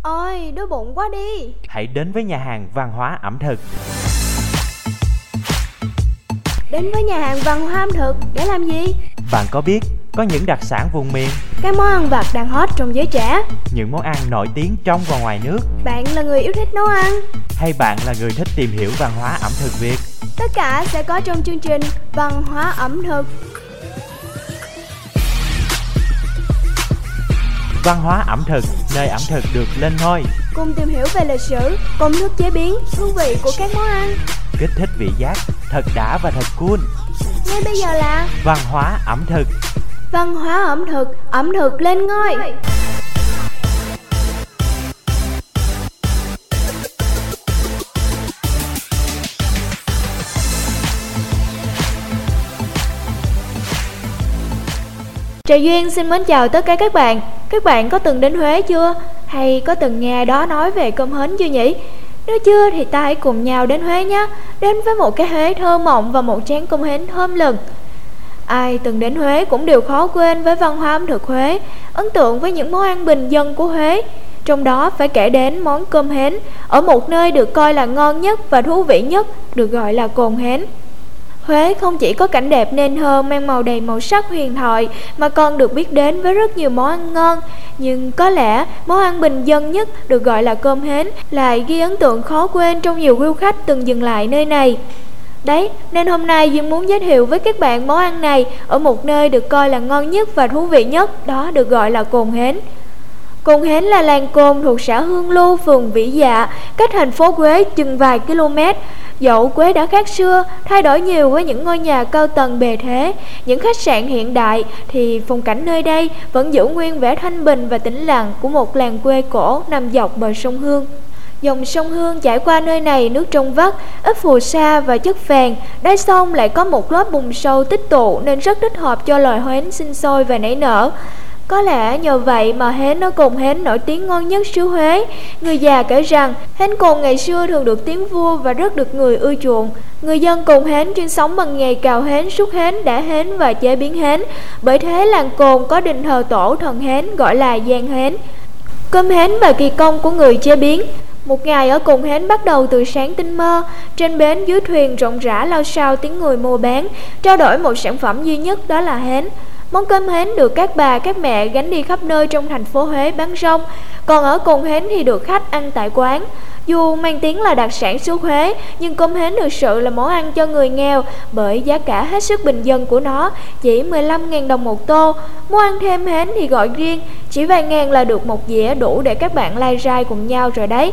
Ôi, đói bụng quá đi. Hãy đến với nhà hàng văn hóa ẩm thực. Đến với nhà hàng văn hóa ẩm thực để làm gì? Bạn có biết có những đặc sản vùng miền, Các món ăn vặt đang hot trong giới trẻ. những món ăn nổi tiếng trong và ngoài nước, Bạn là người yêu thích nấu ăn, hay bạn là người thích tìm hiểu văn hóa ẩm thực Việt? tất cả sẽ có trong chương trình Văn hóa ẩm thực. Văn hóa ẩm thực, nơi ẩm thực được lên ngôi, Cùng tìm hiểu về lịch sử, công thức chế biến, thú vị của các món ăn. kích thích vị giác, thật đã và thật cool. Ngay bây giờ là Văn hóa ẩm thực. Văn hóa ẩm thực lên ngôi. Trà Duyên xin mến chào tất cả các bạn. Các bạn có từng đến Huế chưa? Hay có từng nghe ai đó nói về cơm hến chưa nhỉ? Nếu chưa thì ta hãy cùng nhau đến Huế nhé. Đến với một cái Huế thơ mộng và một chén cơm hến thơm lừng. Ai từng đến Huế cũng đều khó quên với văn hóa ẩm thực Huế, ấn tượng với những món ăn bình dân của Huế. Trong đó phải kể đến món cơm hến, ở một nơi được coi là ngon nhất và thú vị nhất, được gọi là cồn hến. Huế không chỉ có cảnh đẹp nên thơ mang màu đầy màu sắc huyền thoại mà còn được biết đến với rất nhiều món ăn ngon. Nhưng có lẽ món ăn bình dân nhất được gọi là cơm hến lại ghi ấn tượng khó quên trong nhiều du khách từng dừng lại nơi này. Đấy, nên hôm nay Duyên muốn giới thiệu với các bạn món ăn này ở một nơi được coi là ngon nhất và thú vị nhất, đó được gọi là Cồn Hến. Cồn Hến là làng cồn thuộc xã Hương Lưu, phường Vĩ Dạ, cách thành phố Huế chừng vài km. Dẫu Huế đã khác xưa, thay đổi nhiều với những ngôi nhà cao tầng bề thế, những khách sạn hiện đại, thì phong cảnh nơi đây vẫn giữ nguyên vẻ thanh bình và tĩnh lặng của một làng quê cổ nằm dọc bờ sông Hương. Dòng sông Hương chảy qua nơi này nước trong vắt, ít phù sa và chất phèn, đáy sông lại có một lớp bùn sâu tích tụ nên rất thích hợp cho loài hến sinh sôi và nảy nở. Có lẽ nhờ vậy mà hến ở Cồn Hến nổi tiếng ngon nhất xứ Huế. Người già kể rằng hến cồn ngày xưa thường được tiếng vua và rất được người ưa chuộng. Người dân Cồn Hến chuyên sống bằng nghề cào hến, xúc hến, đẻ hến và chế biến hến. Bởi thế làng cồn có đình thờ tổ thần hến gọi là Giang Hến. Cơm hến và kỳ công của người chế biến. Một ngày ở Cồn Hến bắt đầu từ sáng tinh mơ. Trên bến dưới thuyền rộn rã lao sao tiếng người mua bán, trao đổi một sản phẩm duy nhất, đó là hến. Món cơm hến được các bà, các mẹ gánh đi khắp nơi trong thành phố Huế bán rong. Còn ở Cồn Hến thì được khách ăn tại quán. Dù mang tiếng là đặc sản xứ Huế, nhưng cơm hến thực sự là món ăn cho người nghèo bởi giá cả hết sức bình dân của nó, chỉ 15.000 đồng một tô. Muốn ăn thêm hến thì gọi riêng, chỉ vài ngàn là được một dĩa đủ để các bạn lai rai cùng nhau rồi đấy.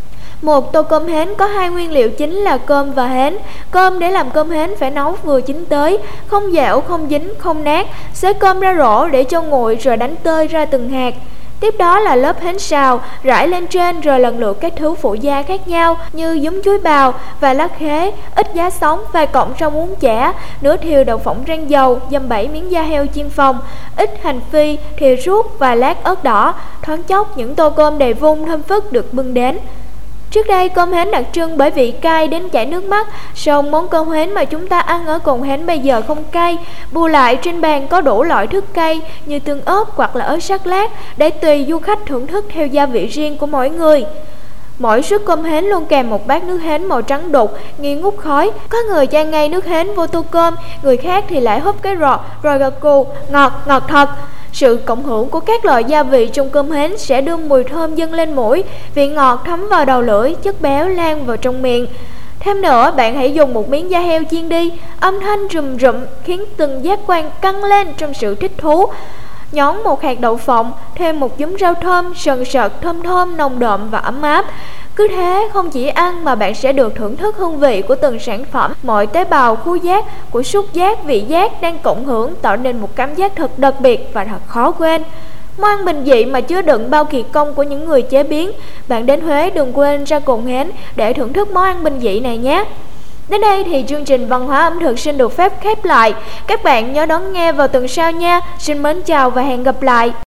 Một tô cơm hến có hai nguyên liệu chính là cơm và hến. Cơm để làm cơm hến phải nấu vừa chín tới, không dẻo, không dính, không nát. Xới cơm ra rổ để cho nguội rồi đánh tơi ra từng hạt. Tiếp đó là lớp hến xào, rải lên trên rồi lần lượt các thứ phụ gia khác nhau như giấm chuối bào, vài lá khế, ít giá sống, vài cọng rau muống chẻ, nửa thìa đậu phộng rang dầu, dăm 7 miếng da heo chiên phòng, ít hành phi, thìa ruốc và lát ớt đỏ. Thoáng chốc những tô cơm đầy vung thơm phức được bưng đến. Trước đây cơm hến đặc trưng bởi vị cay đến chảy nước mắt, song món cơm hến mà chúng ta ăn ở Cồn Hến bây giờ không cay. Bù lại trên bàn có đủ loại thức cay như tương ớt hoặc là ớt sắc lát để tùy du khách thưởng thức theo gia vị riêng của mỗi người. Mỗi suất cơm hến luôn kèm một bát nước hến màu trắng đục, nghi ngút khói. Có người chan ngay nước hến vô tô cơm, người khác thì lại húp cái rọt rồi gật gù, ngọt, ngọt thật. Sự cộng hưởng của các loại gia vị trong cơm hến sẽ đưa mùi thơm dâng lên mũi, vị ngọt thấm vào đầu lưỡi, chất béo lan vào trong miệng. Thêm nữa, bạn hãy dùng một miếng da heo chiên đi, âm thanh rùm rụm khiến từng giác quan căng lên trong sự thích thú. Nhón một hạt đậu phộng, thêm một nhúm rau thơm, sần sật, thơm thơm, nồng đậm và ấm áp. Cứ thế không chỉ ăn mà bạn sẽ được thưởng thức hương vị của từng sản phẩm. Mọi tế bào khứu giác của xúc giác, vị giác đang cộng hưởng tạo nên một cảm giác thật đặc biệt và thật khó quên. Món ăn bình dị mà chứa đựng bao kỳ công của những người chế biến. Bạn đến Huế đừng quên ra Cồn Hến để thưởng thức món ăn bình dị này nhé. Đến đây thì chương trình văn hóa ẩm thực xin được phép khép lại. Các bạn nhớ đón nghe vào tuần sau nha. Xin mến chào và hẹn gặp lại.